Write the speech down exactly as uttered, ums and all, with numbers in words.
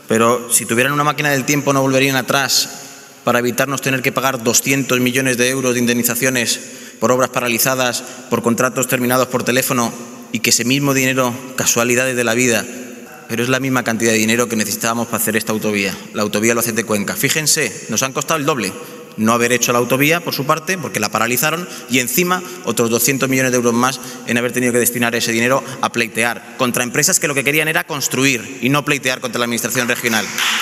pero si tuvieran una máquina del tiempo no volverían atrás para evitarnos tener que pagar doscientos millones de euros de indemnizaciones por obras paralizadas, por contratos terminados por teléfono y que ese mismo dinero, casualidades de la vida, pero es la misma cantidad de dinero que necesitábamos para hacer esta autovía, la autovía Albacete-Cuenca. Fíjense, nos han costado el doble no haber hecho la autovía por su parte, porque la paralizaron, y encima otros doscientos millones de euros más en haber tenido que destinar ese dinero a pleitear contra empresas que lo que querían era construir y no pleitear contra la Administración regional.